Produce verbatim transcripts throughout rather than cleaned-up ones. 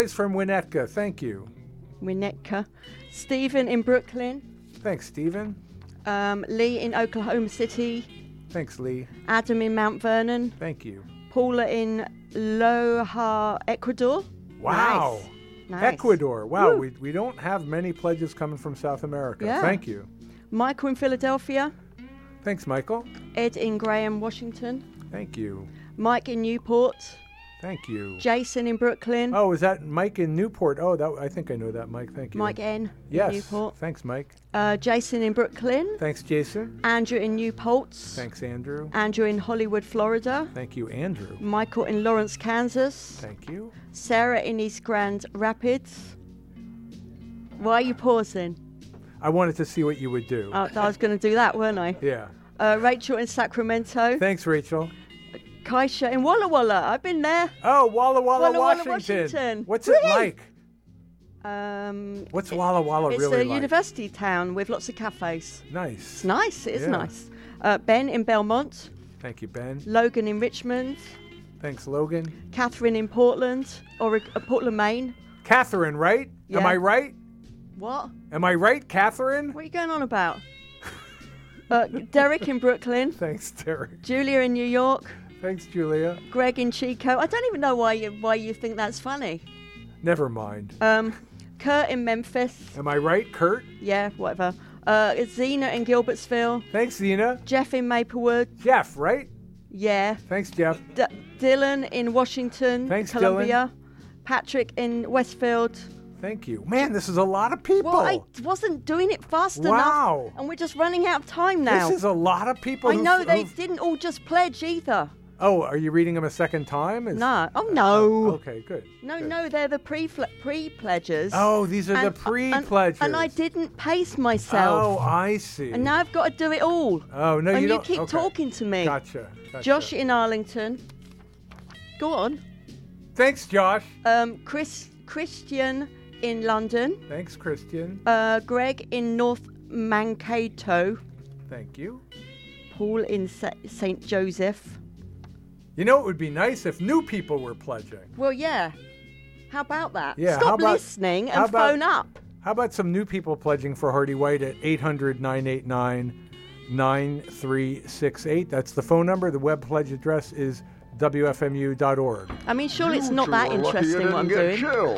It's from Winnetka. Thank you. Winnetka. Stephen in Brooklyn. Thanks, Stephen. Um, Lee in Oklahoma City. Thanks, Lee. Adam in Mount Vernon. Thank you. Paula in Loja, Ecuador. Wow. Nice. Nice. Ecuador. Wow, Woo. we we don't have many pledges coming from South America. Yeah. Thank you. Michael in Philadelphia. Thanks, Michael. Ed in Graham, Washington. Thank you. Mike in Newport. Thank you. Jason in Brooklyn. Oh, is that Mike in Newport? Oh, that I think I know that, Mike. Thank you. Mike N. Yes. in Newport. Thanks, Mike. Uh, Jason in Brooklyn. Thanks, Jason. Andrew in Newport. Thanks, Andrew. Andrew in Hollywood, Florida. Thank you, Andrew. Michael in Lawrence, Kansas. Thank you. Sarah in East Grand Rapids. Why are you pausing? I wanted to see what you would do. Oh, I was going to do that, weren't I? Yeah. Uh, Rachel in Sacramento. Thanks, Rachel. Kaisha in Walla Walla. I've been there. Oh, Walla Walla, Walla Walla, Washington. Washington. What's Really? it like? Um, What's Walla Walla it's really a like? university town with lots of cafes. Nice. It's nice. It is Yeah. nice. Uh, Ben in Belmont. Thank you, Ben. Logan in Richmond. Thanks, Logan. Catherine in Portland, or uh, Portland, Maine. Catherine, right? Yeah. Am I right? What? Am I right, Catherine? What are you going on about? uh, Derek in Brooklyn. Thanks, Derek. Julia in New York. Thanks, Julia. Greg in Chico. I don't even know why you why you think that's funny. Never mind. Um, Kurt in Memphis. Am I right, Kurt? Yeah, whatever. Uh, Zena in Gilbertsville. Thanks, Zena. Jeff in Maplewood. Jeff, right? Yeah. Thanks, Jeff. D- Dylan in Washington, Thanks, Columbia. Patrick in Westfield. Thank you. Man, this is a lot of people. Well, I wasn't doing it fast Wow. enough, and we're just running out of time now. This is a lot of people. I who've- know they who've- didn't all just pledge either. Oh, are you reading them a second time? Is- No. Oh no. Okay, good. No, good. no, they're the pre pre pledges. Oh, these are the And- pre-pledges. And, and I didn't pace myself. Oh, I see. And now I've got to do it all. Oh, no, and you you don't. keep okay. talking to me. Gotcha. gotcha. Josh in Arlington. Go on. Thanks, Josh. Um, Chris Christian in London. Thanks, Christian. Uh, Greg in North Mankato. Thank you. Paul in Sa- Saint Joseph. You know, it would be nice if new people were pledging. Well, yeah. How about that? Yeah, Stop how about- listening how and about- phone up. How about some new people pledging for Hardy White at eight hundred, nine eight nine, nine three six eight? That's the phone number. The web pledge address is W F M U dot org. I mean, surely it's not that interesting what I'm doing.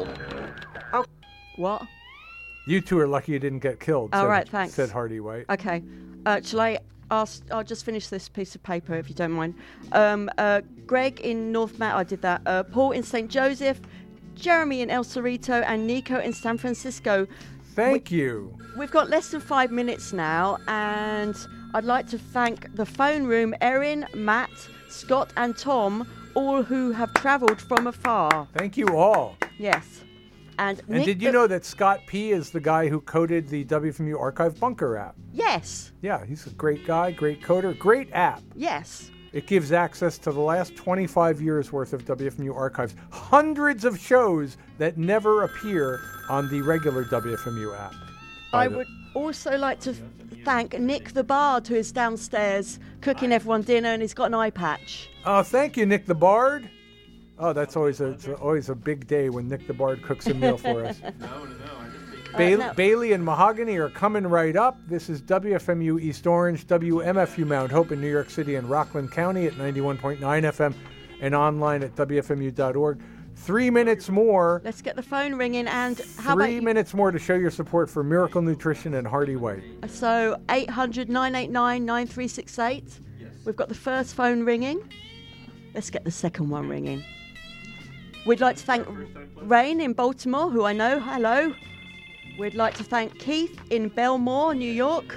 Oh, what? You two are lucky you didn't get killed. All said, right, thanks. Said Hardy White. Okay. Uh, shall I ask? I'll just finish this piece of paper if you don't mind. Um, uh, Greg in North Mount, I did that. Uh, Paul in Saint Joseph, Jeremy in El Cerrito, and Nico in San Francisco. Thank you. We've got less than five minutes now, and I'd like to thank the phone room, Erin, Matt, Scott, and Tom, all who have travelled from afar. Thank you all. Yes. And, And Nick did you the- know that Scott P. is the guy who coded the W F M U Archive Bunker app? Yes. Yeah, he's a great guy, great coder, great app. Yes. It gives access to the last twenty-five years worth of W F M U archives, hundreds of shows that never appear on the regular W F M U app. I the- would also like to thank Nick the Bard, who is downstairs cooking everyone dinner, and he's got an eye patch. Oh, thank you, Nick the Bard. Oh, that's always a it's always a big day when Nick the Bard cooks a meal for us. No, no, no. I just think Ba- no. Bailey and Mahogany are coming right up. This is W F M U East Orange, W M F U Mount Hope in New York City and Rockland County at ninety-one point nine F M and online at W F M U dot org. Three minutes more. Let's get the phone ringing, and how about Three you- minutes more to show your support for Miracle Nutrition and Hardy White. So eight hundred, nine eight nine, nine three six eight. Yes. We've got the first phone ringing. Let's get the second one ringing. We'd like to thank Rain in Baltimore, who I know. Hello. We'd like to thank Keith in Belmore, New York.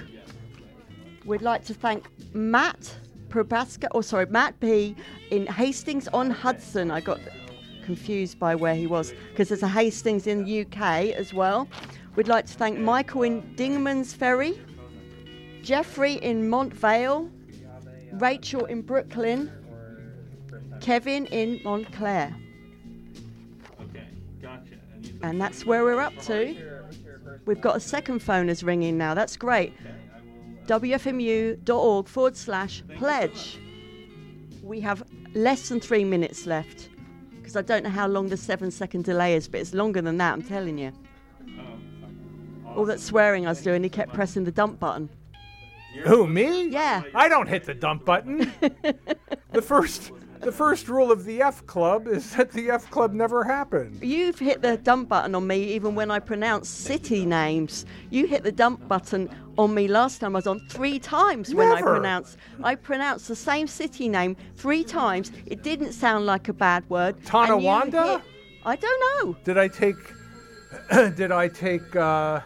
We'd like to thank Matt Probaska, or sorry, Matt P. in Hastings on Hudson. I got confused by where he was because there's a Hastings in the U K as well. We'd like to thank Michael in Dingman's Ferry, Jeffrey in Montvale, Rachel in Brooklyn, Kevin in Montclair. Okay, gotcha. And, you, And that's where we're up to. We've got a second phone is ringing now. That's great. W F M U dot org forward slash pledge. We have less than three minutes left. because I don't know how long the seven-second delay is, but it's longer than that, I'm telling you. All that swearing I was doing, he kept pressing the dump button. Who, me? Yeah. I don't hit the dump button. the first the first rule of the F Club is that the F Club never happened. You've hit the dump button on me even when I pronounce city names. You hit the dump button on me last time I was on three times when I Never. pronounced. I pronounced the same city name three times. It didn't sound like a bad word. and you Tonawanda? hit- I don't know. Did I take did I take uh,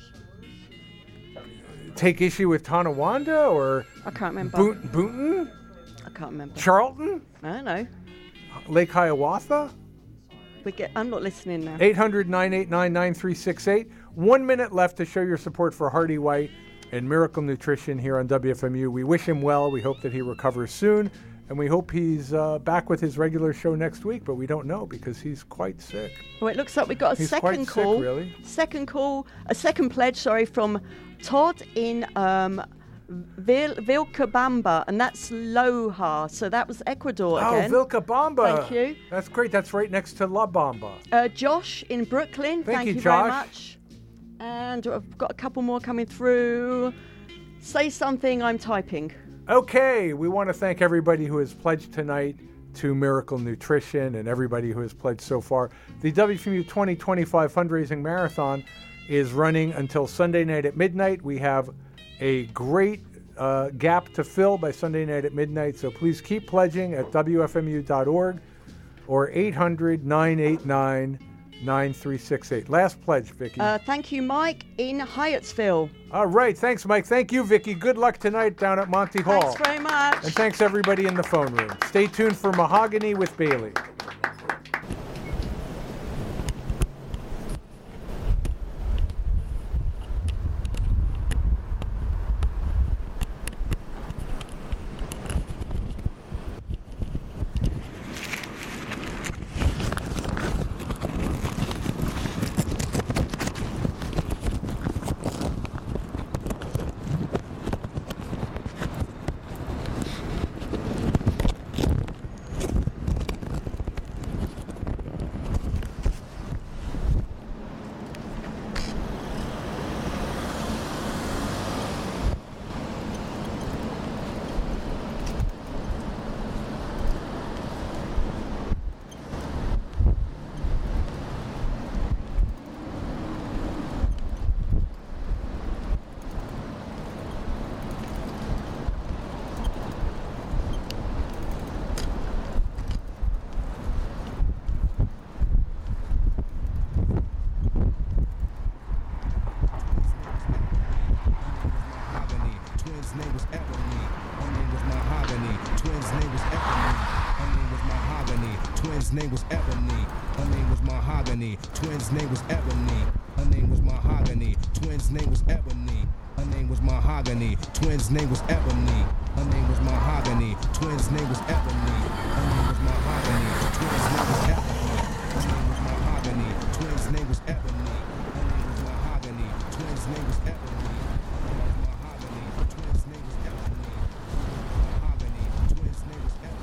take issue with Tonawanda or I can't remember. Boot, Boonton? I can't remember. Charlton? I don't know. Lake Hiawatha? We get. I'm not listening now. eight hundred, nine eight nine, nine three six eight. One minute left to show your support for Hardy White and Miracle Nutrition here on W F M U. We wish him well. We hope that he recovers soon. And we hope he's uh, back with his regular show next week, but we don't know because he's quite sick. Well, it looks like we got a He's second quite sick, call. really. Second call, a second pledge, sorry, from Todd in um, Vil- Vilcabamba, and that's Loja. So that was Ecuador Oh, again. Vilcabamba. Thank you. That's great. That's right next to La Bamba. Uh, Josh in Brooklyn, Thank thank, you, you, very Josh. much. And I've got a couple more coming through. Say something, I'm typing. Okay, we want to thank everybody who has pledged tonight to Miracle Nutrition and everybody who has pledged so far. The W F M U twenty twenty-five fundraising marathon is running until Sunday night at midnight. We have a great uh, gap to fill by Sunday night at midnight, so please keep pledging at W F M U dot org or eight hundred, nine eight nine, nine three six eight. Last pledge, Vicky. Uh, thank you, Mike in Hyattsville. All right, thanks, Mike. Thank you, Vicky. Good luck tonight down at Monty Hall. Thanks very much. And thanks everybody in the phone room. Stay tuned for Mahogany with Bailey. name was Ebony. Her name was Mahogany. Twins' name was Ebony. Her name was Mahogany. Twins' name was Ebony. Her name was Mahogany. Twins' name was Ebony. Her name was Mahogany. Twins' name was Ebony. Her name was Mahogany. Twins' name was Ebony. Her name was Mahogany. Twins' name was Ebony. Her name was Mahogany. Twins' name was Ebony. Mahogany. Twins' name was Ebony. Mahogany. Twins' name was Ebony.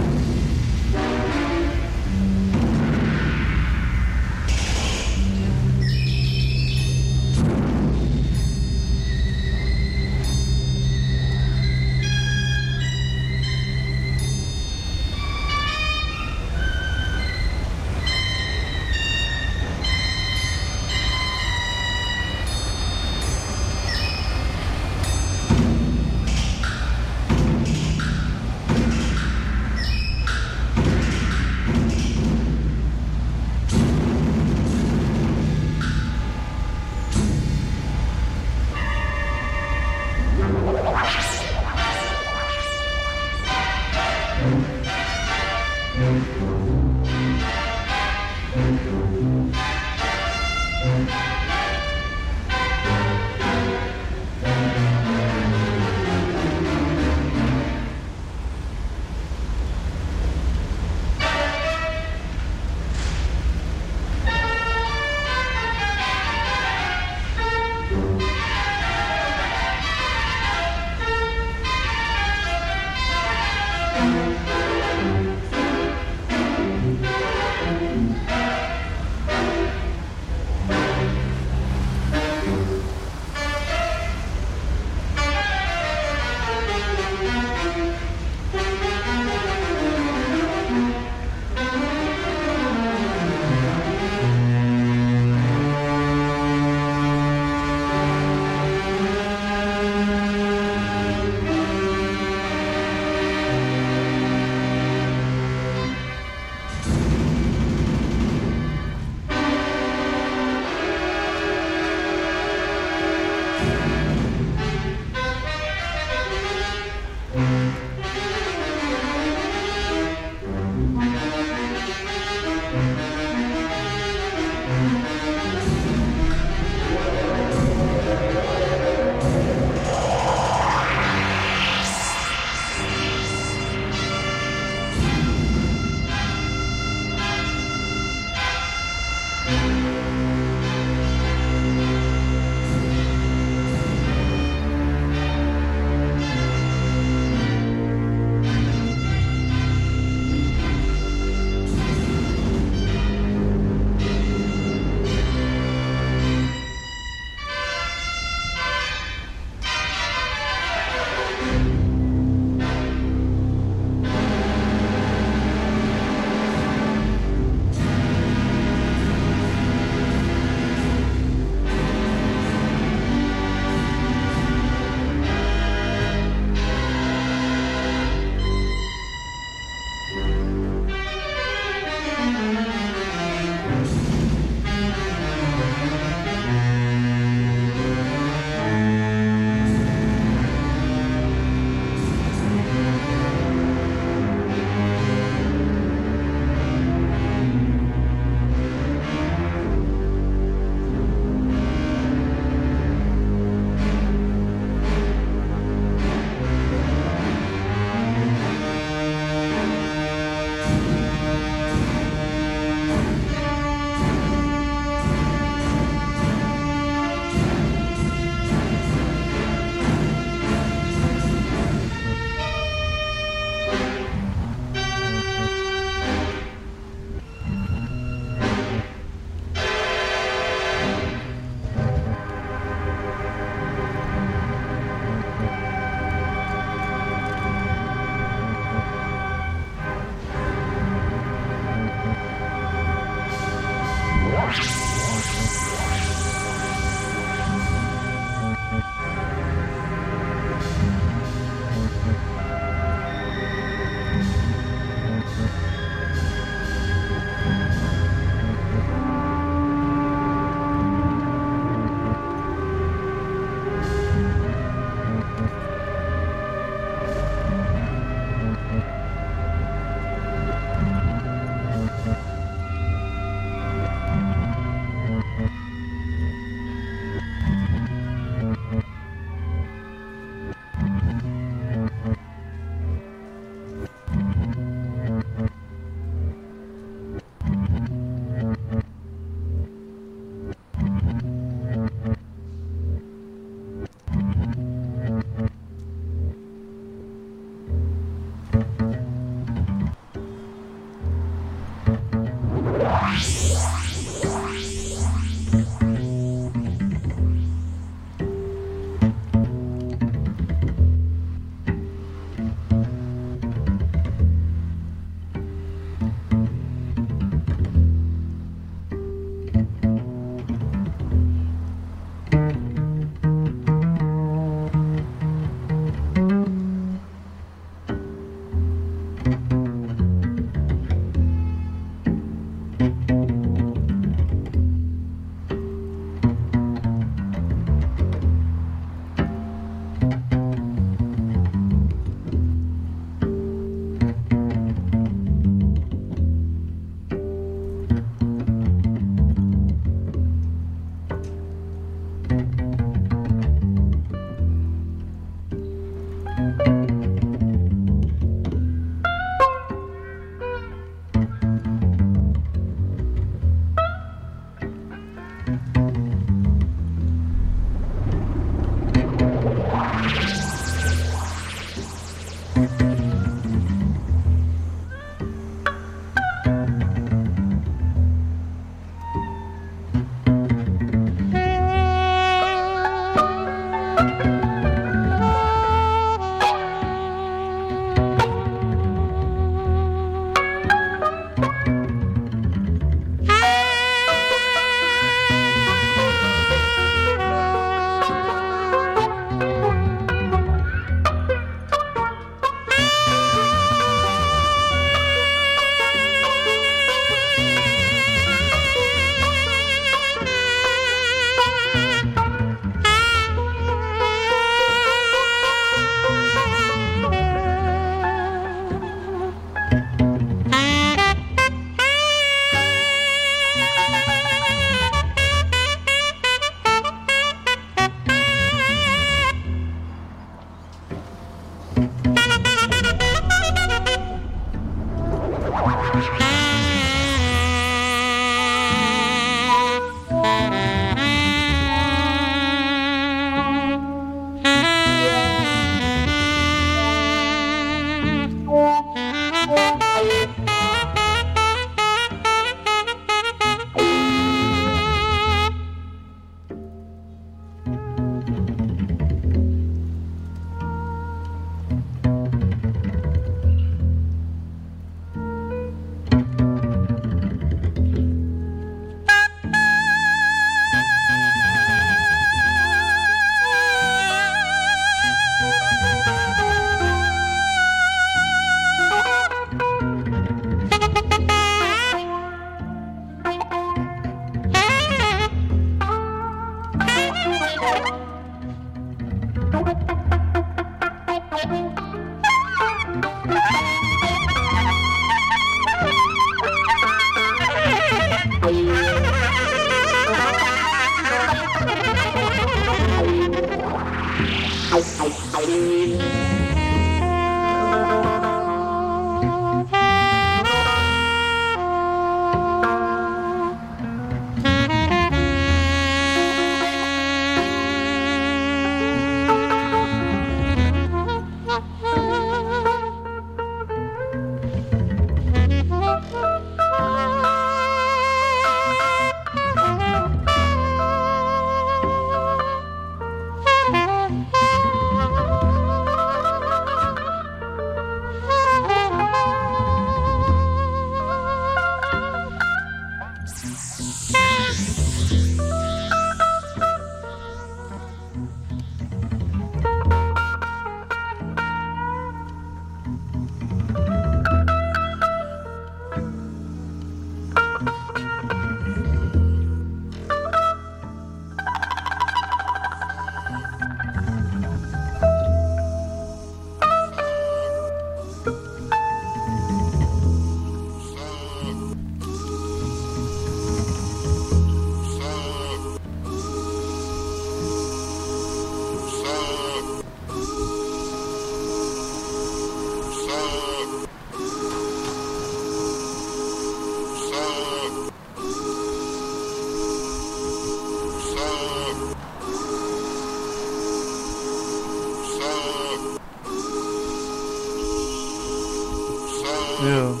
Yeah.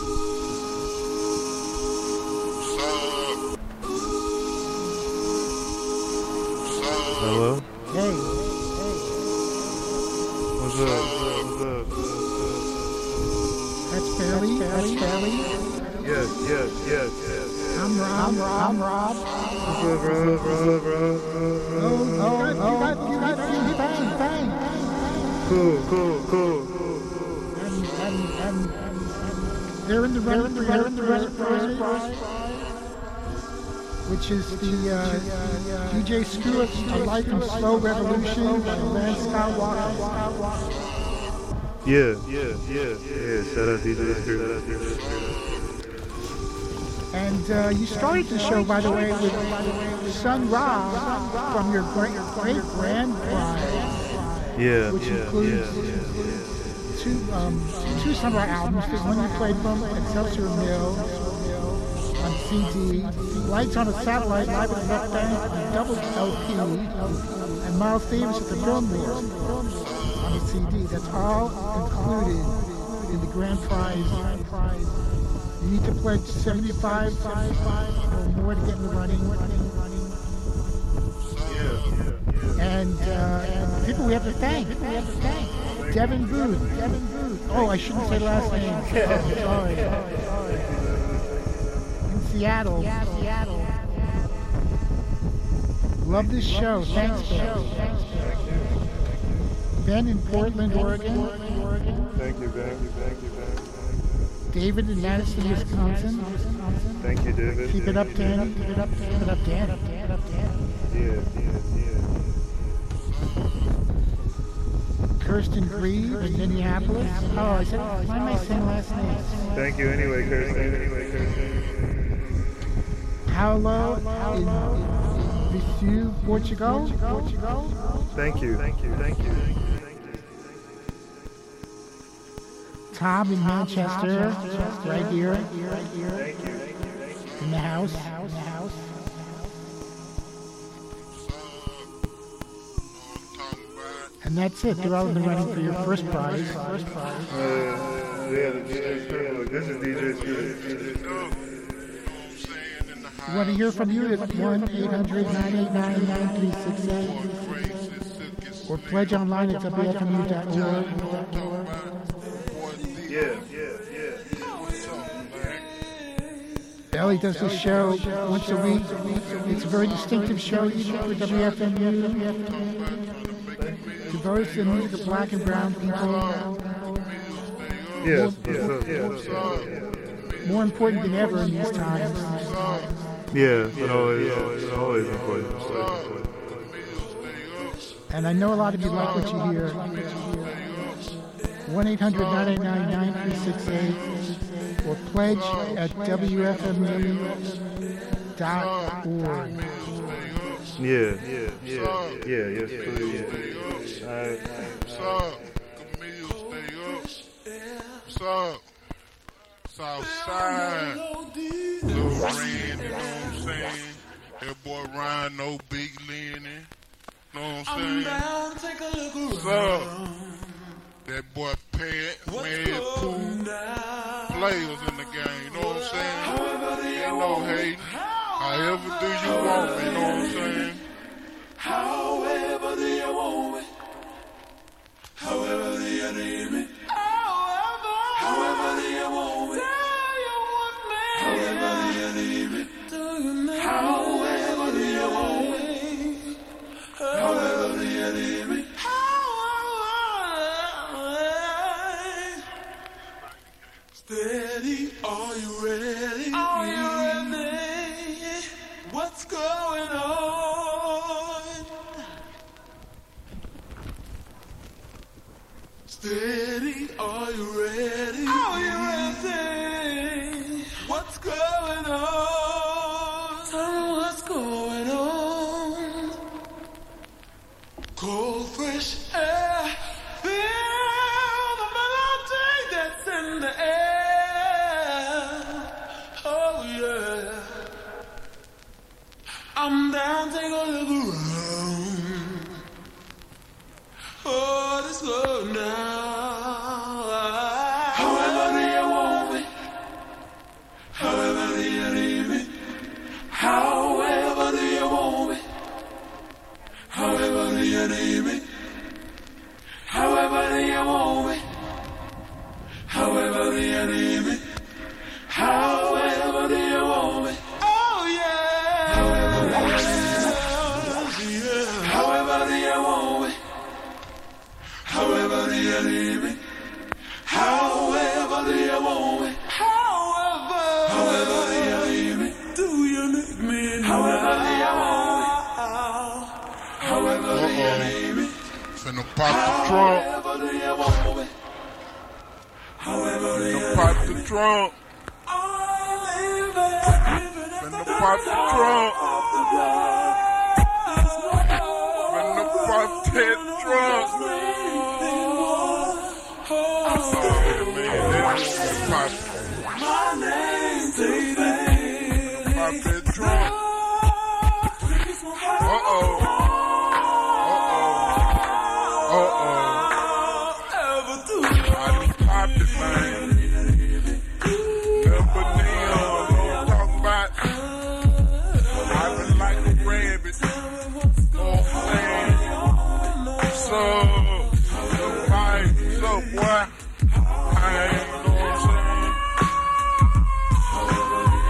Hello? Hey. What's up? What's up? That's Fairly. That's Fairly. Yes, yes, yes, yes. I'm Rob. I'm Rob. I'm Rob. What's up, Rob? Rob, Rob, Rob? Oh, oh, you got, you got, you got, bang, bang. Cool, cool, cool. And, and, and, and they're in the running, they're in the running prize, which is the uh, D J Stewart, A Life in Slow Revolution by Lance Skywalker. Yeah, yeah, yeah, yeah. Shout out D J Stewart. And uh, you started the show, by the way, with Sun Ra from your great, great grand prize, Yeah, which yeah, includes yeah, yeah, yeah. two um, two summer albums. The one you played from Excelsior Mill on C D, Lights on a Satellite live at Rock Band on double L P, and Miles Davis at the Fillmore on the C D. That's all included in the grand prize. You need to pledge seventy-five or more to get in the running. And uh, people we have to thank. People we have to thank. Devin Booth. Devin Booth. Oh, I shouldn't say last name. Oh, sorry. In Seattle. Seattle. Love this show. Thanks, Ben. Ben in Portland, Oregon. Thank you, thank you, thank you, thank you. David in Madison, Wisconsin. Thank you, David. Keep it up, Danny. Keep it up, keep it up, Danny. Keep it up, Danny. Yeah, yeah, yeah. Kirsten Grieve in Minneapolis. Oh, I said, why am I saying last name? Thank you anyway, Kirsten. Anyway, Kirsten. Paolo in Viseu, Portugal. Portugal. Thank you, thank you, thank you. Tom in Manchester, right here, Thank you, thank you, thank you. in the house. In the house. And that's it. They're all in the running for your first prize. First prize. Uh, yeah, the D J Spirit. This is D J Spirit. We want to hear from you at one eight hundred nine eight nine nine three six eight or pledge online at W F M U dot org. Yeah, yeah, yeah. Ellie does this show once a week. It's a very distinctive show, even for W F M U. Devotes to the music of black and brown people. Yes, yes, yes, yes. More important than ever in these times. Yeah, it's always, it's always important. And I know a lot of you like what you hear. one eight hundred nine eight nine nine three six eight or pledge at W F M U dot org. Yeah, yeah, yeah, yeah, yes, please. All right. What's up? Camille, stay up. What's up? Southside. Lil Rand, you know what I'm saying? That boy Ryan, no Big Lenny. Know what I'm saying? What's up? That boy Pat, Mad Pooh. Players in the game, you know what I'm saying? Ain't no hating. However do you want me, you know what I'm saying? However do you want me? However do you need me? However do you want me? However do you need me? However do you want me? However do you need me? Steady, are you ready? Are you ready? What's going on? Steady, are you ready? Are you ready? What's going on? Tell me what's going on. Cold, fresh air. Feel the melody that's in the air. Oh yeah. I'm down, take a look around. Oh, let's go now. However do you want me? However do you need me? However do you want me? However do you need me? However do you want me? However do you need me? However do you want me? Oh yeah. However do you need me? However do you want me? However do you need me? However do you want me? However, however do you need me? Do you need me? However do you want me? However do you need me? Finna pop the trunk. However do you want me? However do you Finna pop the trunk. Finna pop the trunk. Finna pop that trunk. Pop. My name's David. Pop that trunk. Uh-oh. Uh-oh. Uh-oh. I just popped it, man. Number neon, know what I'm talking about? I've been like a rabbit. Know what I'm saying? What's up? What's up, What's up, boy? I ain't know what I'm saying.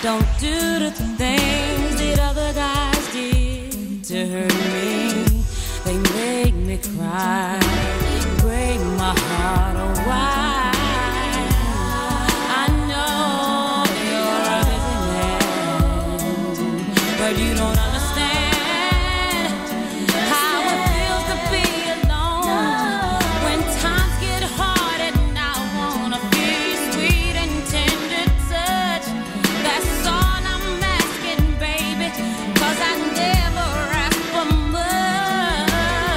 Don't do the things that other guys did to hurt me. They make me cry, break my heart. Oh, why? I know you're a busy man, but you don't understand how it feels to be alone when times get hard and I wanna feel your sweet and tender touch. That's all I'm asking, baby, 'cause I never ask for much.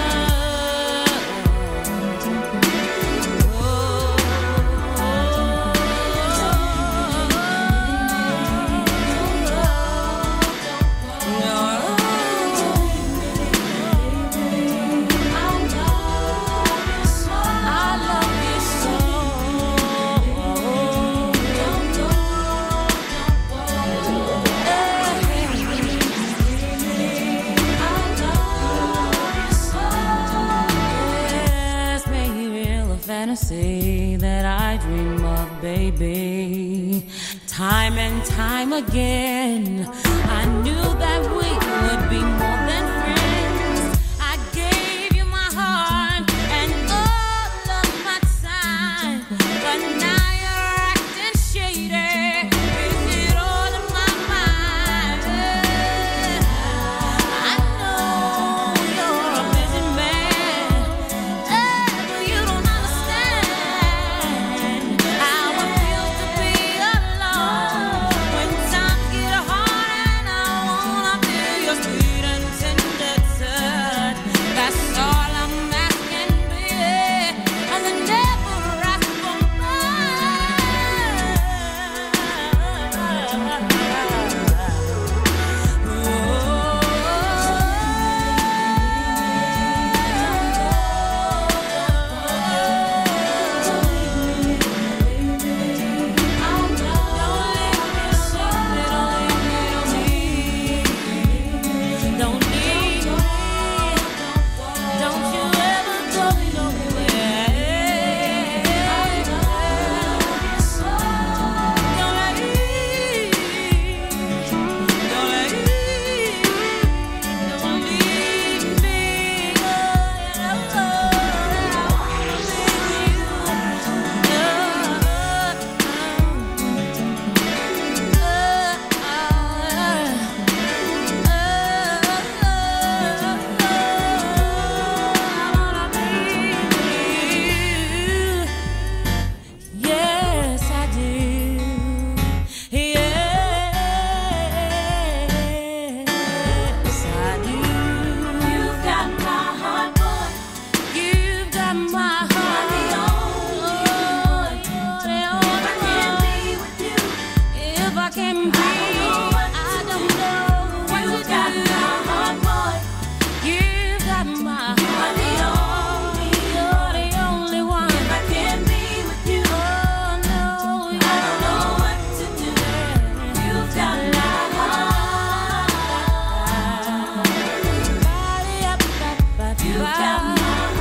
Yes, maybe a fantasy that I dream of, baby. Time and time again, I knew that we would be more than friends. I gave you my heart and all of my time, but now you're acting shady. Is it all in my mind? I know you're a busy man, oh, but you don't understand how it feels to be alone when times get hard and I wanna feel your sweet and tender touch. That's all I'm asking, baby, and I never ask for Don't leave me, don't you ever go nowhere. Don't leave, don't leave, don't leave me. Yes, I do. Yes, I do. You've got my heart, boy. You've got my heart. If I can't be with you, if I can't be, I don't know what to do. You've got my heart, boy. You've got my heart. You're the only one. If I can't be with you, oh no, I don't know what to do. You've got my heart. You've got my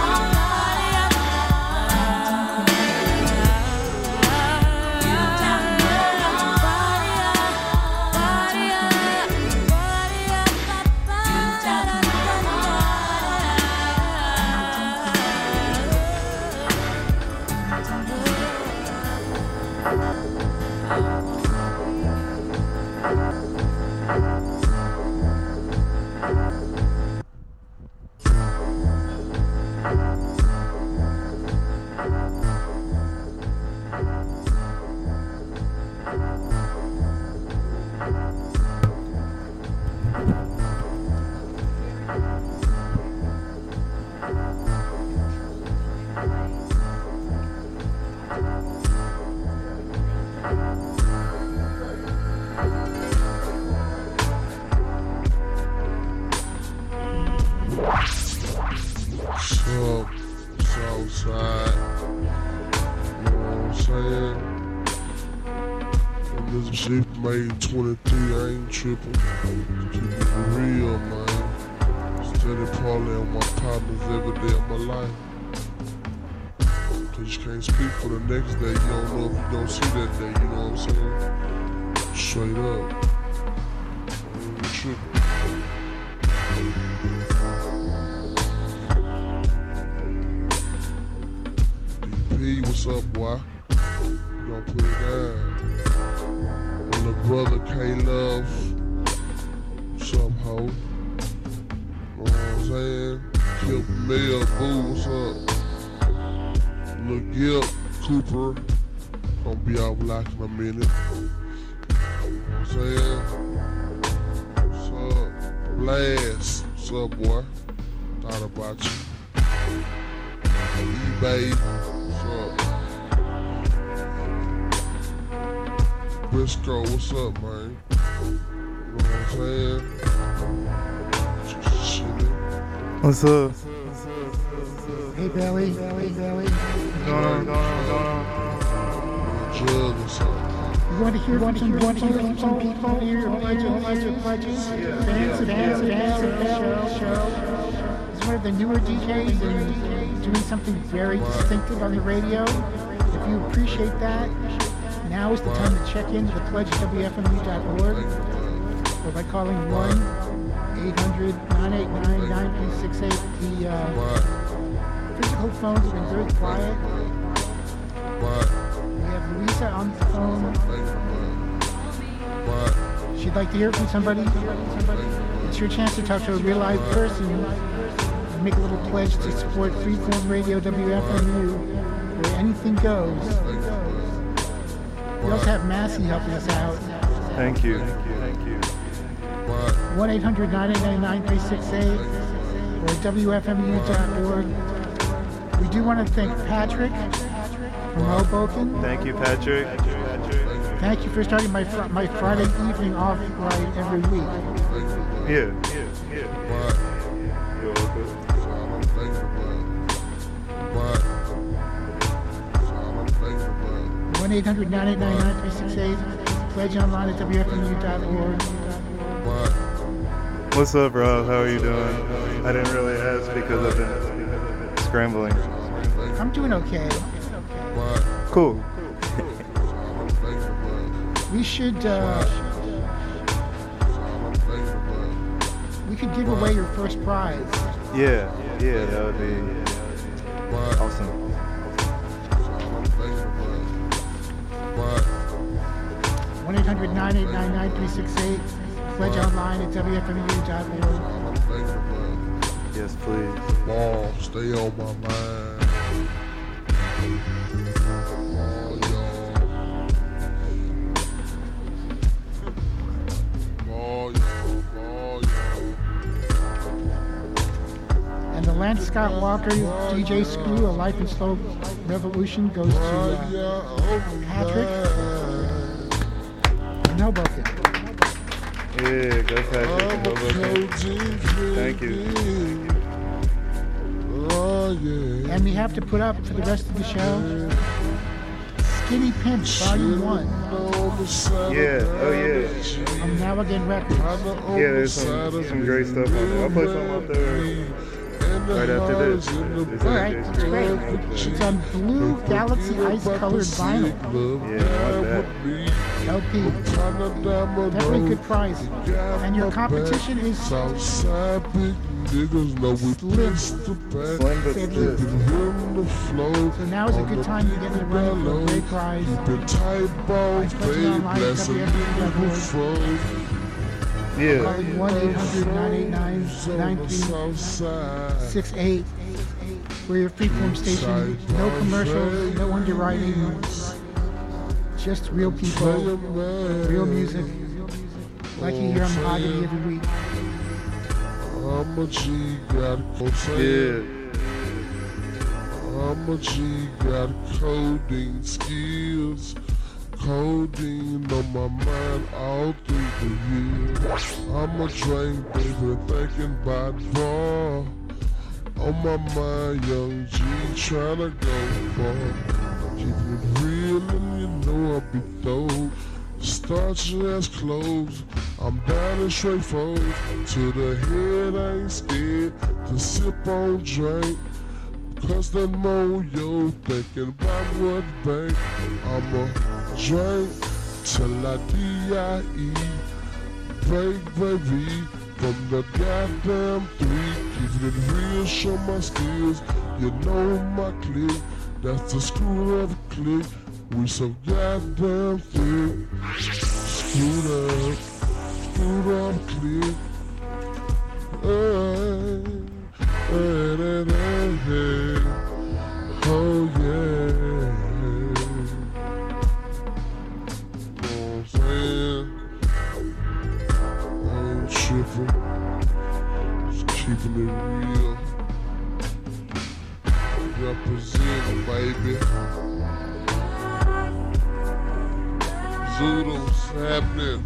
South, south side, you know what I'm saying? From Mississippi, made twenty-three, I ain't tripping. Keep it for real, man. Steady parlay on my partners every day of my life. Cause you can't speak for the next day, you don't know if you don't see that day, you know what I'm saying? Straight up. Tripping. D P, what's up, boy? You gonna put it down. And the brother K-Love. What's up, ho? You know what I'm saying? Kip Mail, Boo, what's up? Lil Gip, Cooper. Gonna be out black in a minute. You know what I'm saying? What's up? Blast. What's up, boy? Thought about you. eBay. What's up? Briscoe, what's up, man? You know what I'm saying? Just chillin'. What's up? Hey, Belly. Hey, Belly. What's going on? What's going on? What's going on? Jug or something. You want to hear from some people, some people here, pledges, pledges, pledges, fans, fans, fans of the show. He's one of the newer D Js and doing something very distinctive on the radio. If you appreciate that, now is the time to check into the pledge W F M U dot org or by calling one eight hundred nine eight nine nine three six eight. The uh, physical phones have been very quiet. We have Louisa on the phone. She'd like to hear from somebody. It's your chance to talk to a real live person and make a little pledge to support Freeform Radio W F M U, where anything goes. We also have Massey helping us out. Thank you. Thank you. Thank you. one eight hundred nine eight nine nine three six eight or W F M U dot org. We do want to thank Patrick from Hoboken. Thank you, Patrick. Thank you for starting my fr- my Friday evening off right every week. Yeah, yeah, yeah. You're welcome. one eight hundred nine eight nine nine three six eight. Pledge online at W F M U dot org. What's up, Rob? How are you doing? I didn't really ask because I've been scrambling. I'm doing okay. Cool. We should, uh, we could give away your first prize. Yeah, yeah, that would be awesome. one eight hundred nine eight nine nine three six eight. Pledge online at W F M U dot org. Yes, please. Ball, stay on my mind. Ball, yo. Ball, yo. And the Lance Scott Walker D J Screw, A Life in Slow Revolution, goes to uh, Patrick in Hoboken. Yeah, go Patrick. Thank you. Oh, yeah. And we have to put up for the rest of the show Skinny Pimp Volume one. Yeah, oh yeah. On Now Again Records. Yeah, there's some, some great stuff on there. I'll play some up there right after this. This Alright, it's great. It's on blue Galaxy Ice colored vinyl. Yeah, I want that. L P. Definitely good price. And your competition is Southside big niggas know we place the back. Slim but still. So now is a good time to get in the running for a great prize. Keep it tight, balls, babe. Bless them. Yeah. Calling one eight hundred nine eight nine nine three six eight. We're your freeform station. No commercials, no underwriting. Just real people, real music. Like you hear on Mahogany every week. I'm a G, got Yeah. I'm a G, got coding skills. Coding on my mind all through the year. I'm a drink, baby, thinking about bar. On my mind, young G, tryna go far. Keep it real and you know I'll be through. Start your ass closed. I'm down and straightforward. To the head, I ain't scared to sip on drink. Cause that mo yo thinking about what bank. I'm a drink till I D I E. Break, baby, from the goddamn three. Keeping it real, show my skills. You know my clique, that's the screw of the clique. We so goddamn thick. Screwed up, screwed up clique. Hey, hey, hey, hey, hey. Oh yeah. Know what I'm saying? I ain't tripping. Just keeping it real. Representing, baby. Zulu's happening.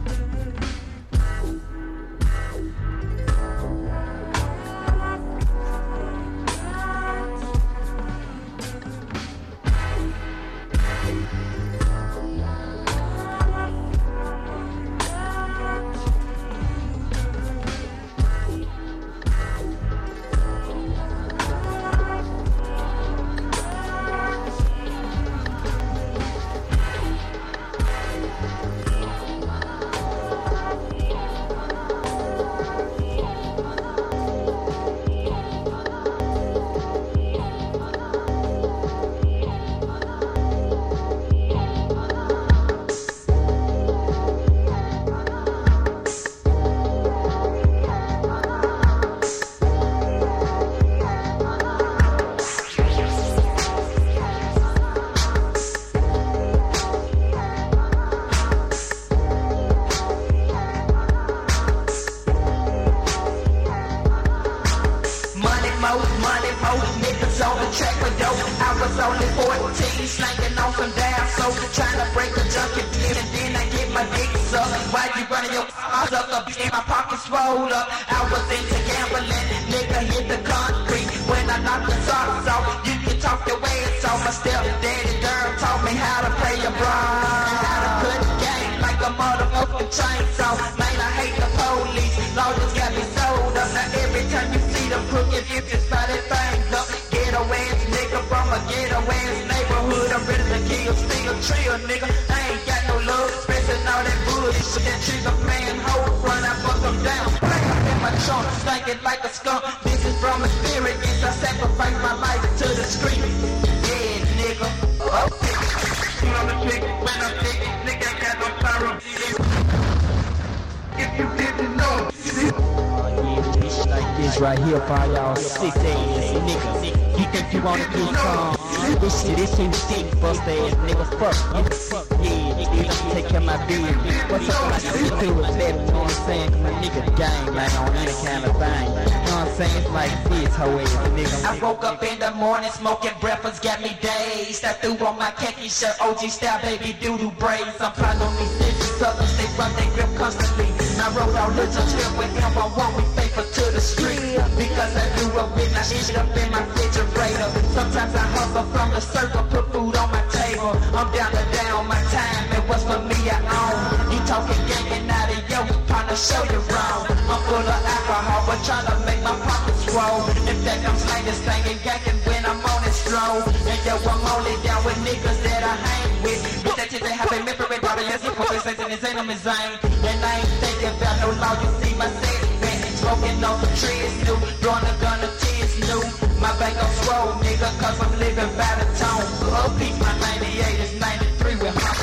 Right here for y'all six ass niggas. You think you wanna get some? This shit is too thick, bust ass nigga. Fuck you. Yeah, you don't take care of my business. What's up, like you do with that? You know what I'm saying? Cause my nigga gang, man, on any kind of thing. You know what I'm saying? It's like this, hoe ass nigga. I woke up in the morning smoking breakfast, got me dazed. I threw on my khaki shirt, O G style, baby doo-doo braids. I'm plotting on these bitches, southern stay from they grip constantly. I wrote out literature with him, I want we faithful to the street. Because I grew up with my shit up in my refrigerator. Sometimes I hustle from the circle, put food on my table. I'm down to down my time, and what's for me I own. You talking gang and out of yo, partner show you wrong. I'm full of alcohol, but trying to make my pockets roll. In fact, I'm slanging, slanging, yanking when I'm on this stroll. And yo, I'm only down with niggas that I hang with. But that shit they have a memory, brother, yes, you put this in his enemy zone. And I ain't thinking about no law, you see my set. Smoking on some trees new, blowing a gun of tears new. My bank on swole, nigga, cause I'm living by the tone. Oh, peace, my ninety-eight is ninety-three with my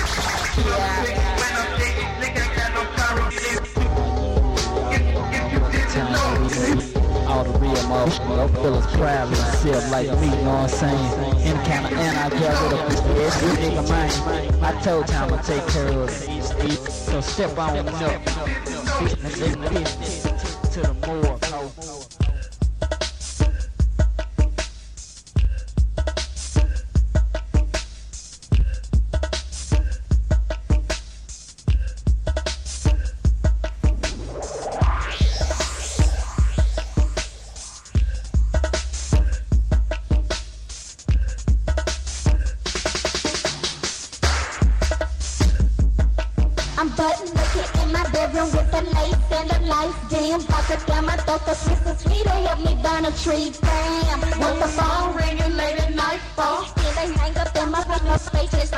yeah. When I'm sick, nigga, got no sorrow. If you didn't know. All the real motherfuckers, feelings proud of themselves like me, you know what I'm saying? Any kind of anti-gather with a bitch, yeah, this nigga mine. I told you I'ma take care of it. So step on up. Business, to the more, ho. I'm button looking in my bedroom with the lights and the lights dim. Pocket down my throat, the sister sweet, they help me burn a tree. Bam, with the phone ringing late at night fall. Still they hang up in my window spaces.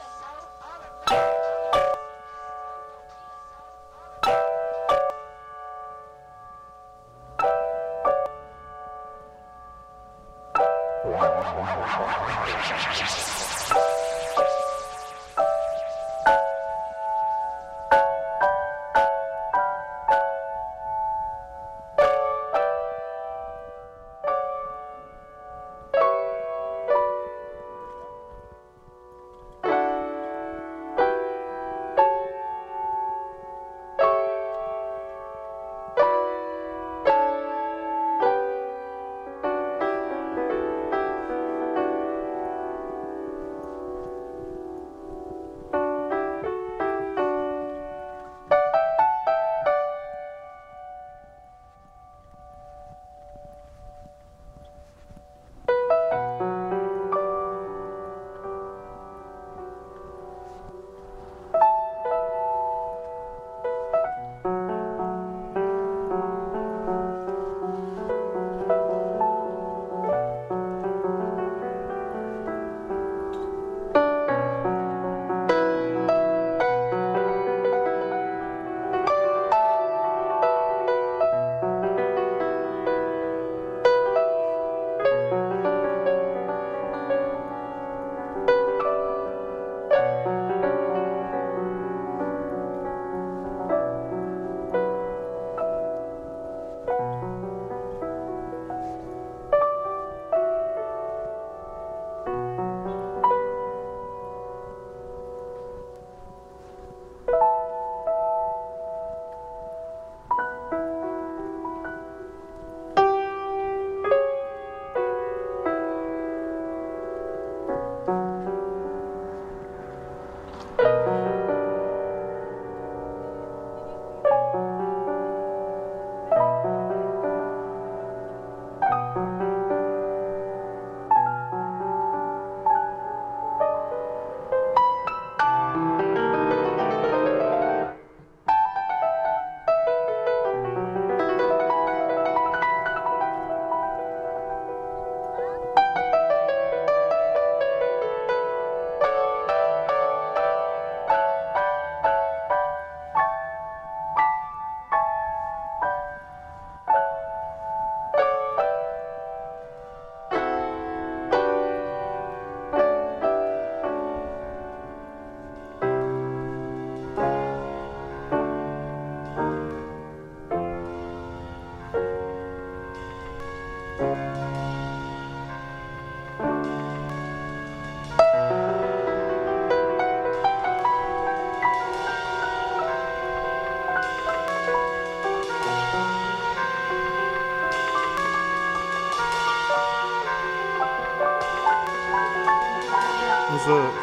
What's up?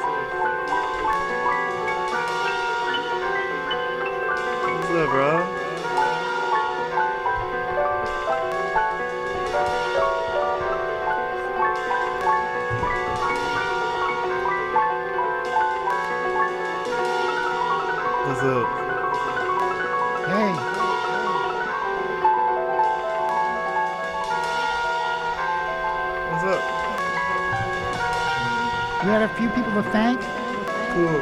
What's up, bro? What's up? Hey. What's up? We had a few people to thank. Cool.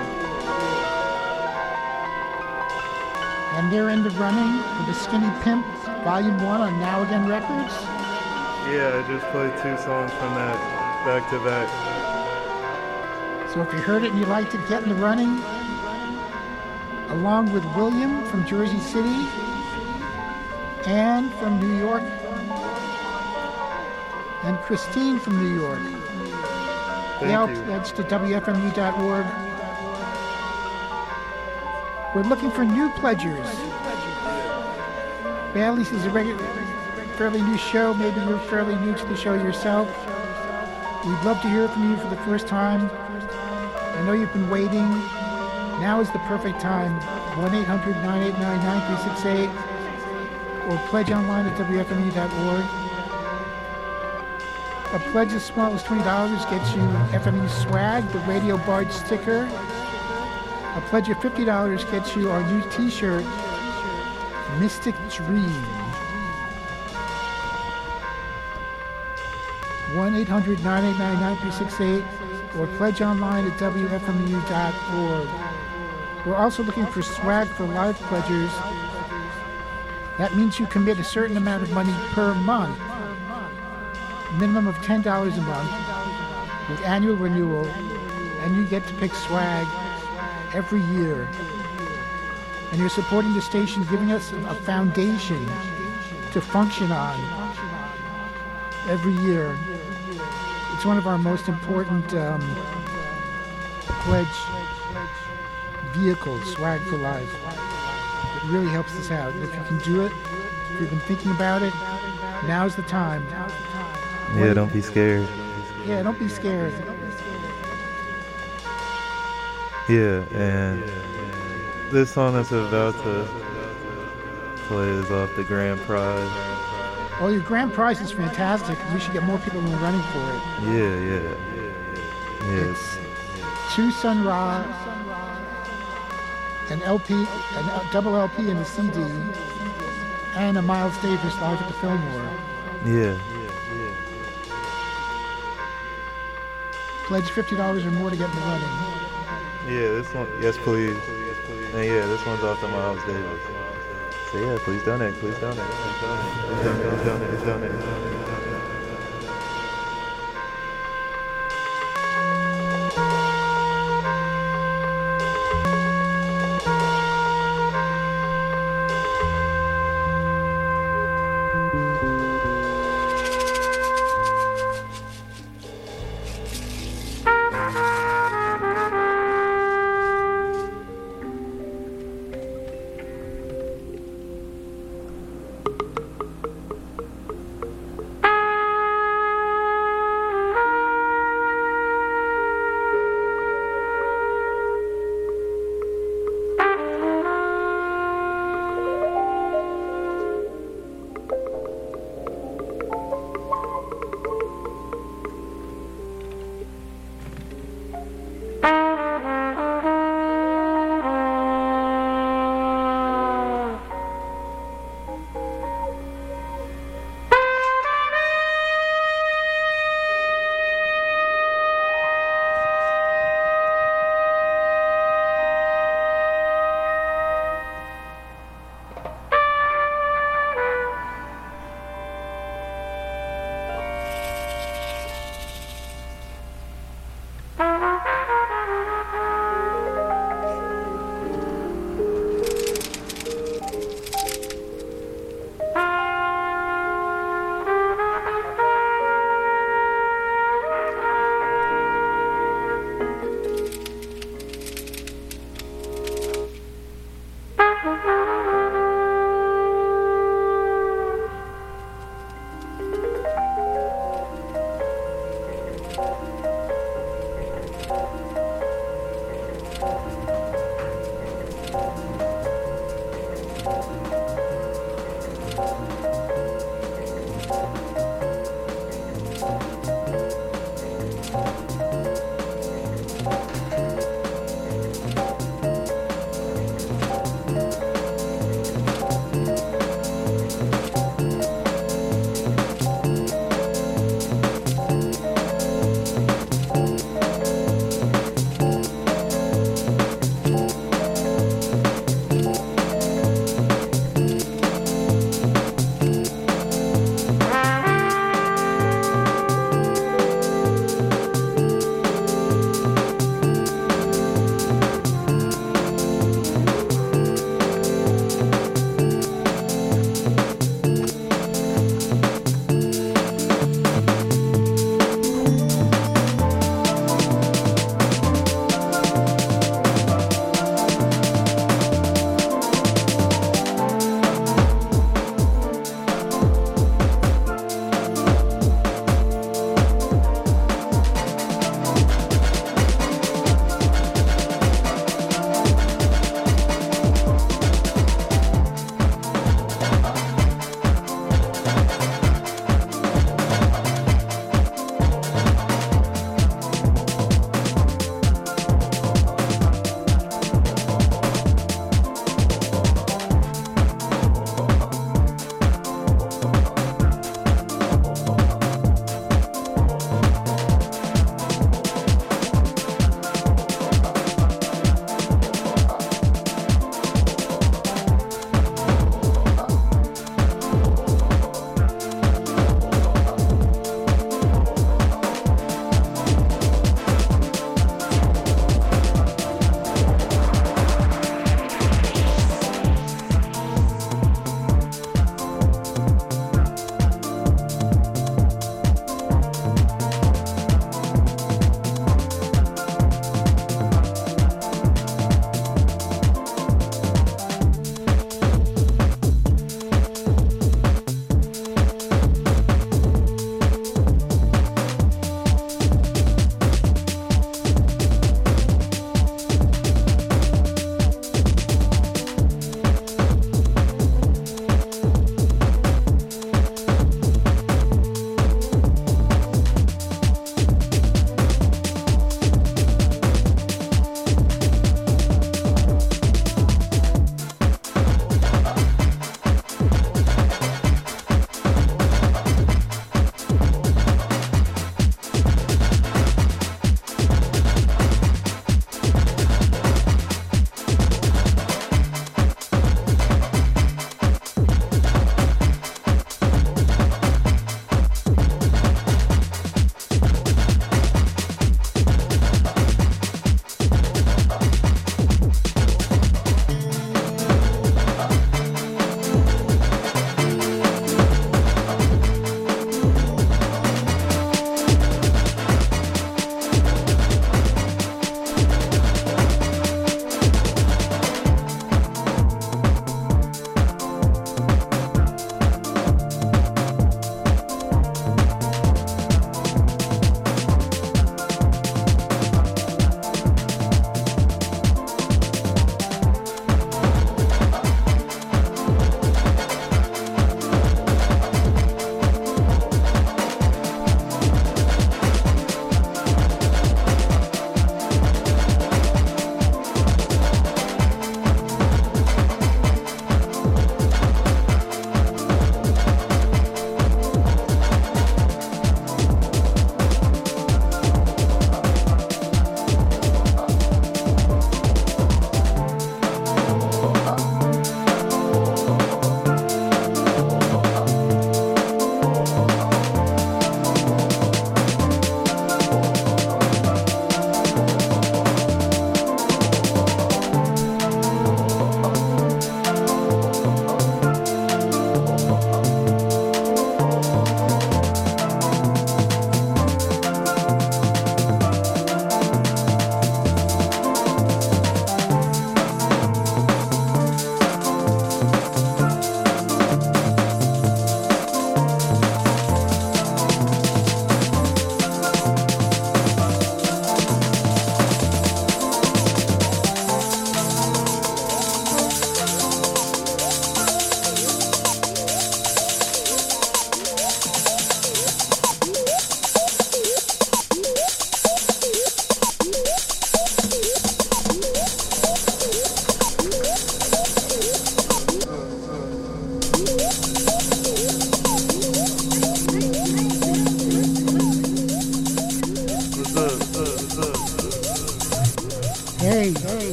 And they're in the running for the Skinny Pimp Volume one on Now Again Records. Yeah, I just played two songs from that back to back. So if you heard it and you liked it, get in the running. Along with William from Jersey City, Ann from New York, and Christine from New York. Thank Now, you. that's to W F M U dot org. We're looking for new pledgers. Bailey's is a regular, fairly new show. Maybe you're fairly new to the show yourself. We'd love to hear from you for the first time. I know you've been waiting. Now is the perfect time. one eight hundred nine eight nine nine three six eight or pledge online at W F M U dot org. A pledge as small as twenty dollars gets you F M U swag, the Radio Bard sticker. A pledge of fifty dollars gets you our new t-shirt, Mystic Dream. one eight hundred nine eight nine nine three six eight or pledge online at W F M U dot org. We're also looking for swag for live pledgers. That means you commit a certain amount of money per month, minimum of ten dollars a month, with annual renewal, and you get to pick swag every year. And you're supporting the station, giving us a foundation to function on every year. It's one of our most important um, pledge vehicles, Swag for Life. It really helps us out. If you can do it, if you've been thinking about it, now's the time. Yeah, don't be scared. Yeah, don't be scared. Yeah, and this song that's about to play is off the grand prize. Oh, your grand prize is fantastic. We should get more people in the running for it. Yeah, yeah. Yeah. It's two Sun Ra, an L P, a double L P and a C D, and a Miles Davis live at the Fillmore. Yeah. Pledge fifty dollars or more to get in the running. Yeah, this one, yes please. And yeah, this one's off the Miles Davis. So yeah, please donate, please donate, please donate, please donate, please donate, please donate. Please donate. Thank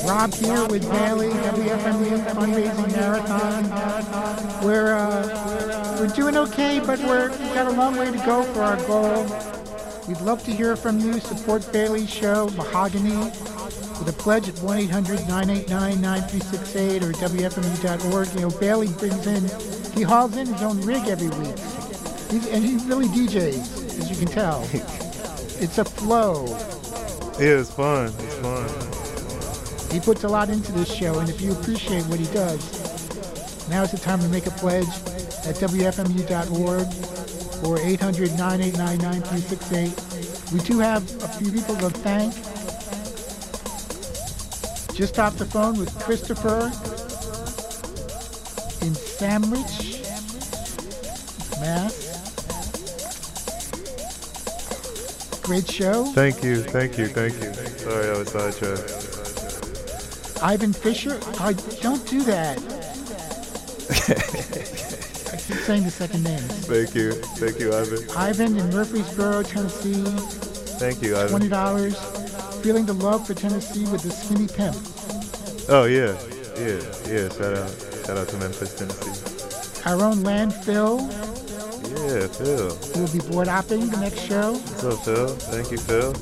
Rob here with Bailey, W F M U Fundraising Marathon. We're, uh, we're doing okay, but we're, we've got a long way to go for our goal. We'd love to hear from you. Support Bailey's show, Mahogany, with a pledge at one eight hundred nine eight nine nine three six eight or W F M U dot org. You know, Bailey brings in, he hauls in his own rig every week. He's, and he really D Js, as you can tell. It's a flow. Yeah, it's fun. It's fun. He puts a lot into this show, and if you appreciate what he does, now is the time to make a pledge at W F M U dot org or eight hundred nine eight nine nine three six eight. We do have a few people to thank. Just off the phone with Christopher in Sandwich, Mass. Great show. Thank you, thank you, thank you. Sorry, I was sidetracked. Ivan Fisher, I don't do that. I keep saying the second name. Thank you, thank you, Ivan. Ivan in Murfreesboro, Tennessee. Thank you, Ivan. Twenty dollars. Feeling the love for Tennessee with the Skinny Pimp. Oh yeah, yeah, yeah. Shout out, shout out to Memphis, Tennessee. Our own landfill. Yeah, Phil. We'll be board hopping the next show. What's up, Phil? Thank you, Phil.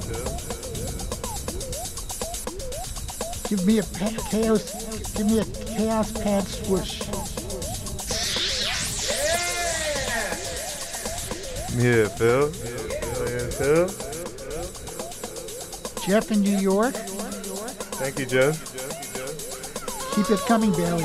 Give me a pa- chaos. Give me a chaos pad swoosh. Yeah, Phil. Yeah, Phil. Jeff in New York. Thank you, Jeff. Keep it coming, Bailey.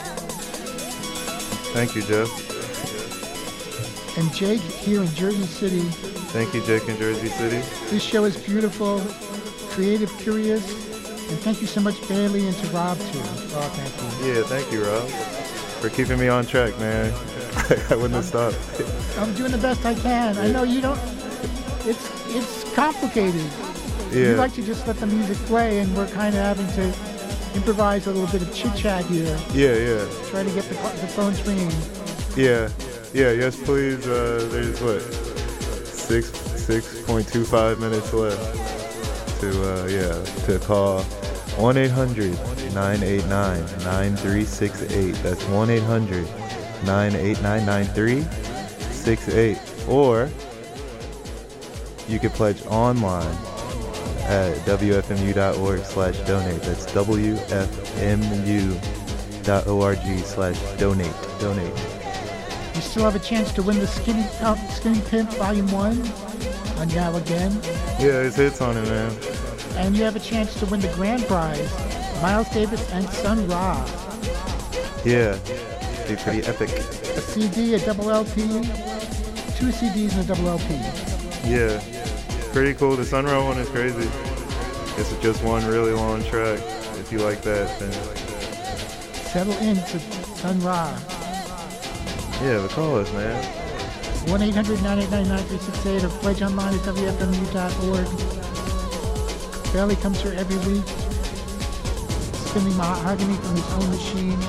Thank you, Jeff. And Jake here in Jersey City. Thank you, Jake in Jersey City. This show is beautiful, creative, curious, and thank you so much, Bailey, and to Rob, too. Oh, thank you. Yeah, thank you, Rob, for keeping me on track, man. I wouldn't have stopped. I'm doing the best I can. I know you don't... It's it's complicated. Yeah. You like to just let the music play, and we're kind of having to improvise a little bit of chit-chat here. Yeah, yeah. Try to get the, the phones ringing. Yeah. Yeah, yes, please. Uh, there's what, six six point two five minutes left to uh, yeah to call one eight hundred nine eight nine nine three six eight. That's one eight hundred nine eight nine nine three six eight, or you can pledge online at W F M U dot org slash donate. That's W F M U dot org slash donate. Donate. You still have a chance to win the Skinny uh, Skinny Pimp Volume one on Now Again. Yeah, there's hits on it, man. And you have a chance to win the grand prize, Miles Davis and Sun Ra. Yeah, be pretty epic. A C D, a double L P, two C Ds and a double L P. Yeah, pretty cool. The Sun Ra one is crazy. It's just one really long track. If you like that, then... Settle into Sun Ra. Yeah, but call us, man. one eight hundred nine eight nine nine three six eight or pledge online at W F M U dot org. Bailey comes here every week, spinning mahogany from his own machine.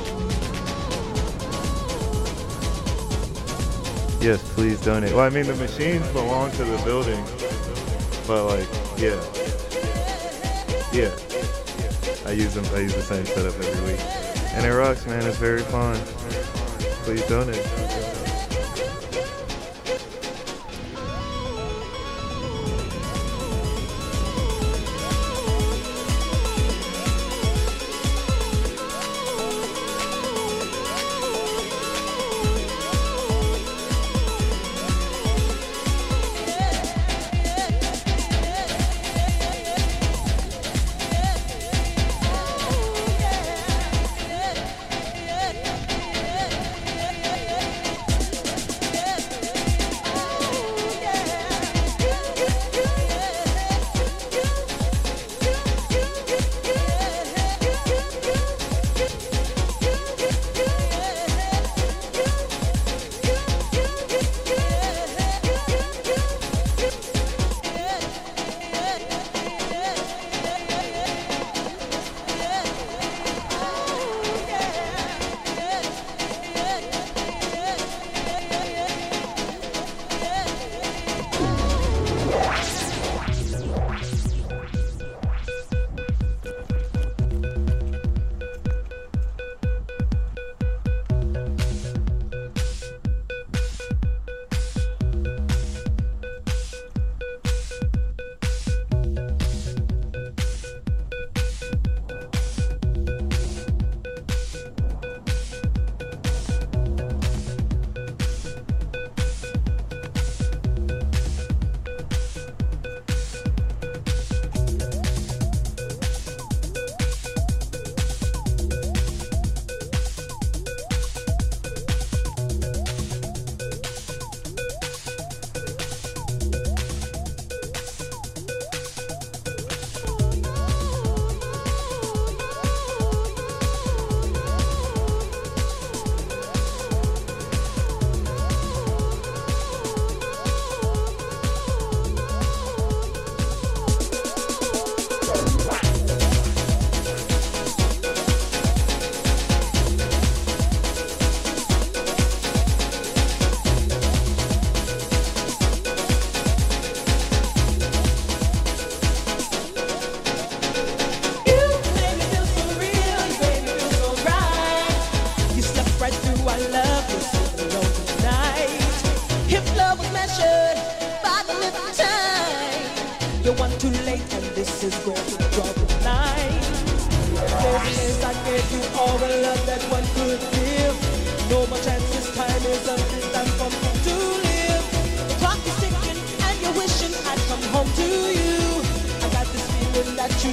Yes, please donate. Well, I mean, the machines belong to the building, but like, yeah. Yeah. I use them, I use the same setup every week. And it rocks, man. It's very fun. Please donate.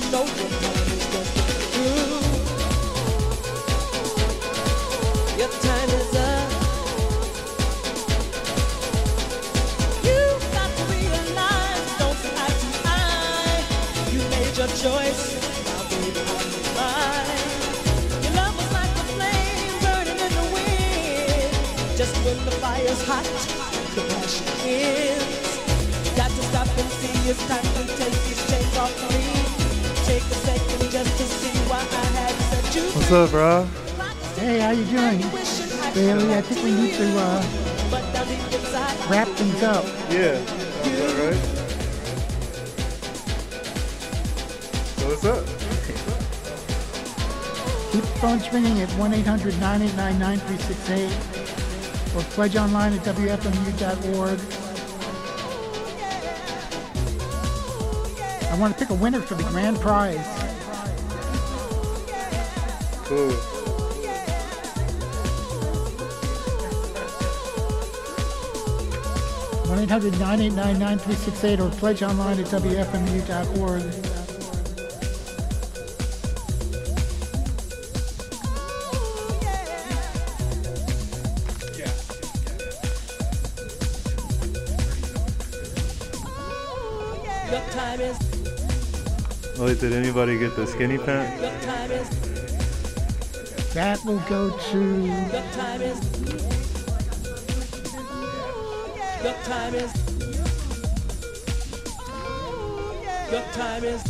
know your time is just through. Your time is up. You've got to realize, don't eye to eye. You made your choice, now baby, I'm mine. Your love was like a flame burning in the wind. Just when the fire's hot, the passion ends. Got to stop and see it's time to take these chains off me. Take a second just to see why I had set you What's up, bro? Hey, how you doing? Bailey, I think we need to uh, wrap things up. Yeah. All right. So what's up? Keep the phones ringing at one eight hundred nine eight nine nine three six eight or pledge online at W F M U dot org. I want to pick a winner for the grand prize. Cool. one eight hundred nine eight nine nine three six eight or pledge online at W F M U dot org. Your time is, Wait, did anybody get the skinny pants? your time is, That will go to your time is, your time is, your time is,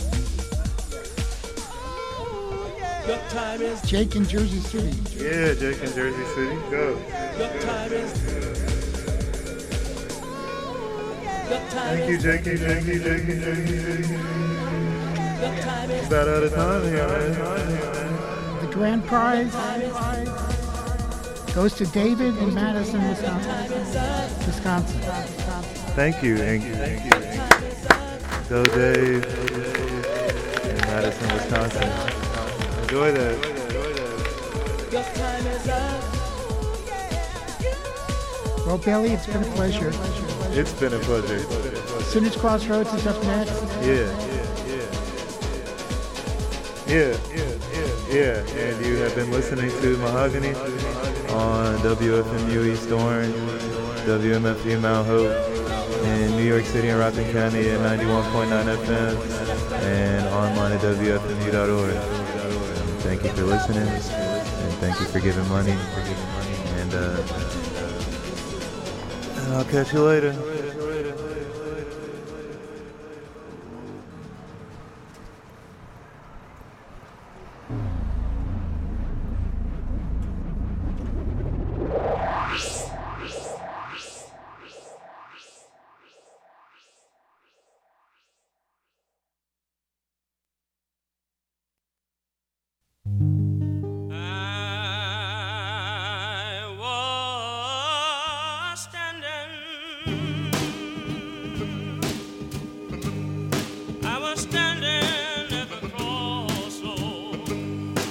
your time is, Jake in Jersey City. Yeah, Jake in Jersey City. Go. your time is, your time Thank you, is, Jakey, Jakey, Jakey, Jakey, Jakey. your time is, About out of time here, man. The grand prize goes to David in Madison, Wisconsin. Wisconsin. Thank you, thank you, thank you. Go, Dave. In Madison, Wisconsin. Enjoy that. your time is up. Well, Bailey, it's been a pleasure. It's been a pleasure. Sinners Crossroads is up next. Yeah. Yeah, yeah, yeah, and you have been listening to Mahogany on W F M U East Orange, W M F U Mount Hope, in New York City and Rockland County at ninety-one point nine F M, and online at W F M U dot org. Thank you for listening, and thank you for giving money, and uh, I'll catch you later. I was standing at the crossroads.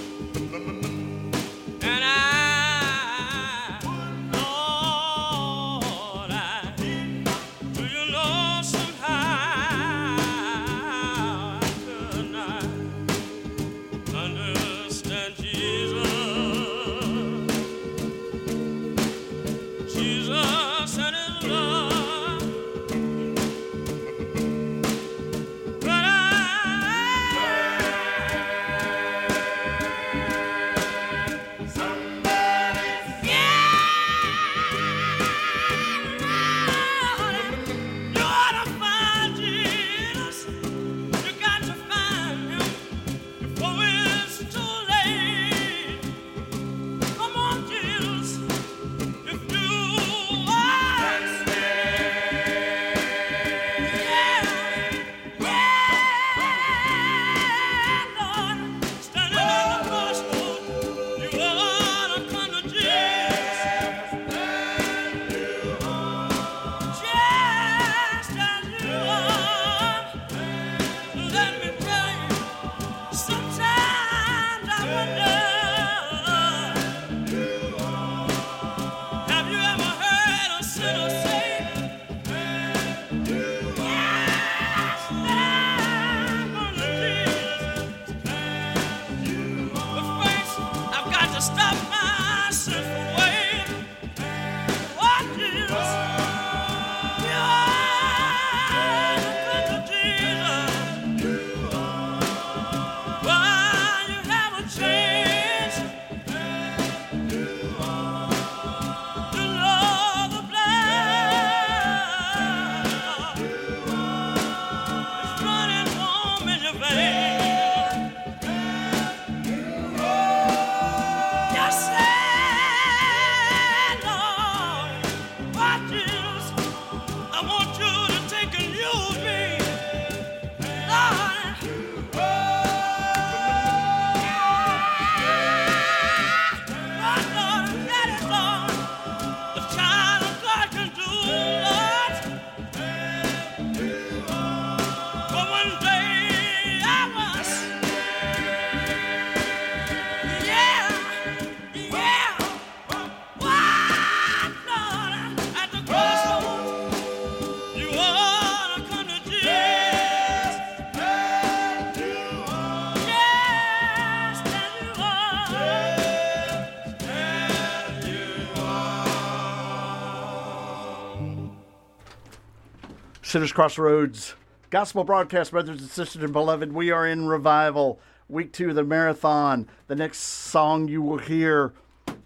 Sinners Crossroads Gospel Broadcast, brothers and sisters and beloved. We are in revival, week two of the marathon. The next song you will hear,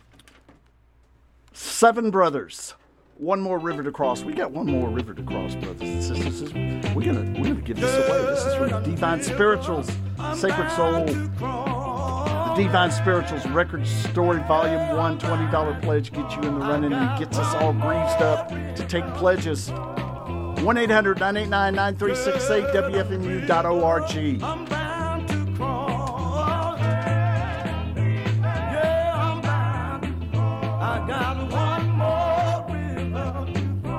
Seven Brothers. One more river to cross. We got one more river to cross, brothers and sisters. We're gonna we're gonna give this away. This is from the Divine Spirituals, Sacred Soul. The Divine Spirituals Record Story Volume One. Twenty dollar pledge gets you in the running and gets us all greased up to take pledges. One eight hundred nine eight nine nine three six eight W F M U dot org. I got one more river.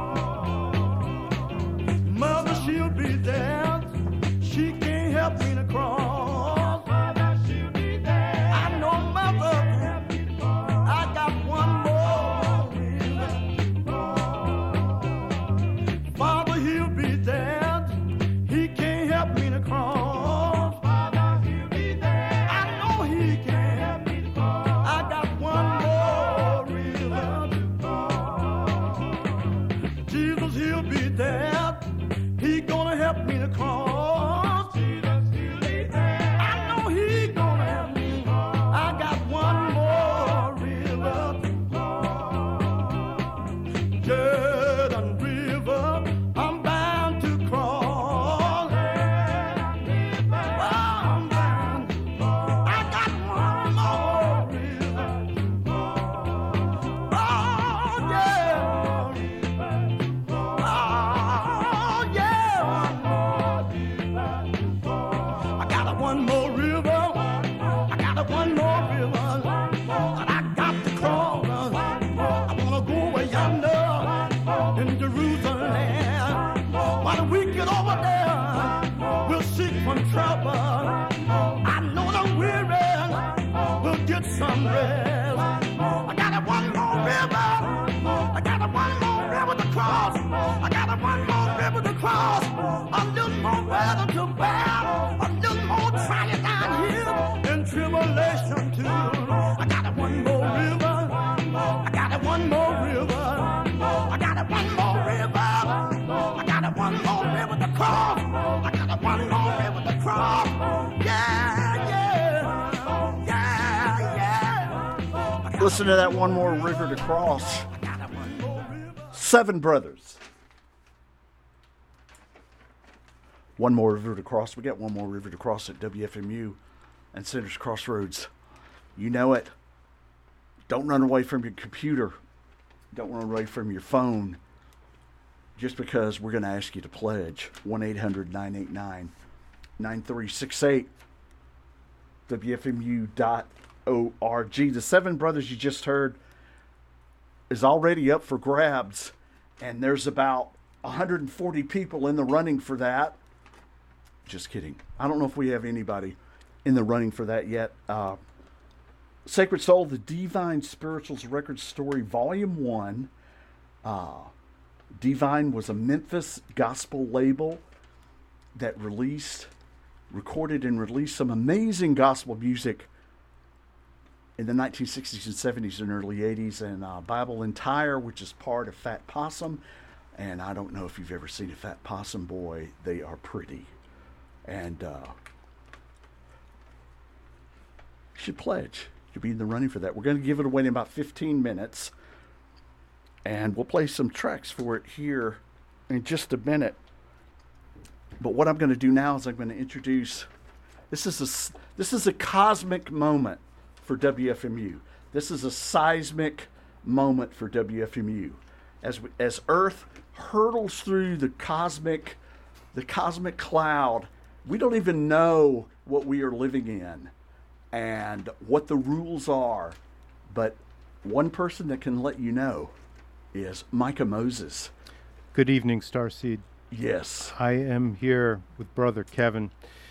Mother, she'll be there. She can't help me to cross. Mother, she'll be there. I know mother. I got one more river. Father, he'll be there. He can't help me to cross. Father, he'll be there. I know he can't help me to cross. I got one more river. Jesus, he'll be there. He gonna help me to cross. Jesus, he'll be there. I know he gonna help me. I got one more river. Jordan River, I'm bound to cross. I'm bound. I got one more river. Oh yeah. Oh yeah. I got a one more river. I got a one more river. And I got to cross. I wanna go way yonder in Jerusalem. While we get over there, we'll seek from trouble. I know the weary will get some rest. I got a one more river. I got a one more river to cross. I got a one more river to cross. A little more weather to bear. A little more trial down here in tribulation too. I got a one more river. I got a one more river. I got a one more river. I got a one more river to cross. I got a one more river to cross. Yeah, yeah, yeah, yeah. Listen to that one more river to cross. Seven Brothers. One more river to cross. We got one more river to cross at W F M U and Sinners Crossroads. You know it. Don't run away from your computer. Don't run away from your phone. Just because we're going to ask you to pledge. one eight hundred nine eight nine nine three six eight W F M U dot org. The Seven Brothers you just heard is already up for grabs. And there's about one hundred forty people in the running for that. Just kidding. I don't know if we have anybody in the running for that yet. Uh, Sacred Soul, the Divine Spirituals Record Story, Volume one. Uh, Divine was a Memphis gospel label that released, recorded and released some amazing gospel music in the nineteen sixties and seventies and early eighties. And uh, Bible Entire, which is part of Fat Possum. And I don't know if you've ever seen a Fat Possum, boy. They are pretty. And uh, you should pledge. You'll be in the running for that. We're going to give it away in about fifteen minutes. And we'll play some tracks for it here in just a minute. But what I'm going to do now is I'm going to introduce, this is a, this is a cosmic moment for W F M U. This is a seismic moment for W F M U. As we, as Earth hurtles through the cosmic, the cosmic cloud, we don't even know what we are living in and what the rules are. But one person that can let you know is Micah Moses. Good evening, Starseed. Yes. I am here with Brother Kevin.